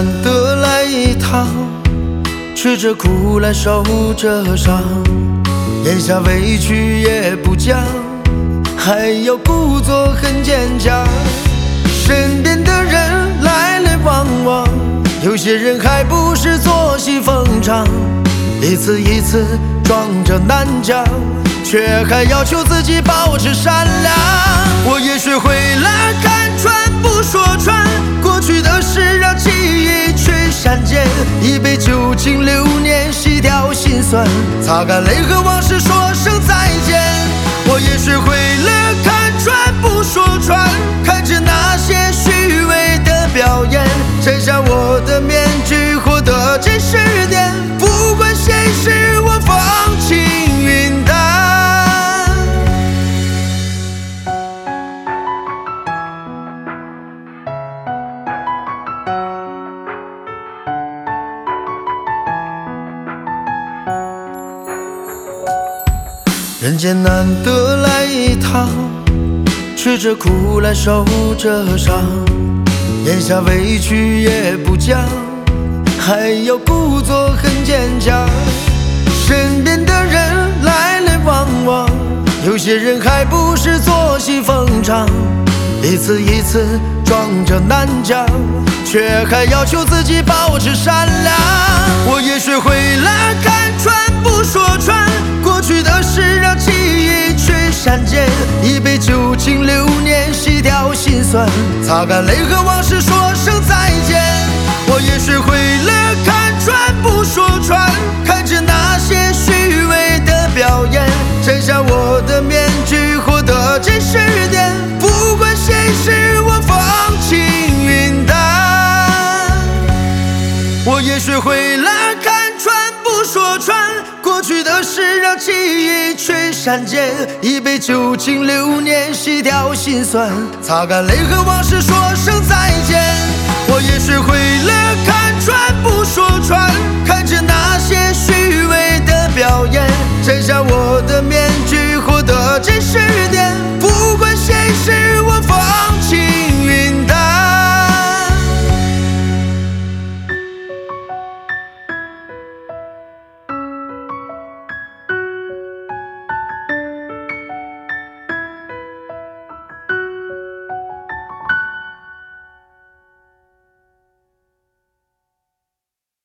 难得来一趟，吃着苦来受着伤，咽下委屈也不讲，还要故作很坚强。身边的人来来往往，有些人还不是作息逢常，一次一次装着南墙，却还要求自己保持善良。我也学会了看穿不说穿，过去的事让记忆去删减，一杯酒敬流年，洗掉心酸，擦干泪和往事，说声再见。我也学会了看穿不说穿，看着那些虚伪的表演，摘下我的面具，获得真实点，不管现实我风轻云淡。人间难得来一趟，吃着苦来受着伤，咽下委屈也不讲，还要故作很坚强。身边的人来来往往，有些人还不是作息逢常，一次一次装着南墙，却还要求自己保持善良。我也学会了看穿不说穿，过去的事让记忆去删减，一杯酒敬流年，洗掉心酸，擦干泪和往事，说声再见。我也学会了看穿不说穿，看着那些虚伪的表演，摘下我的面具，获得真实点，不管现实我风轻云淡。我也学会了看穿不说穿，过去的事让记忆去删减，一杯酒敬流年，洗掉心酸，擦干泪和往事，说声再见。我也学会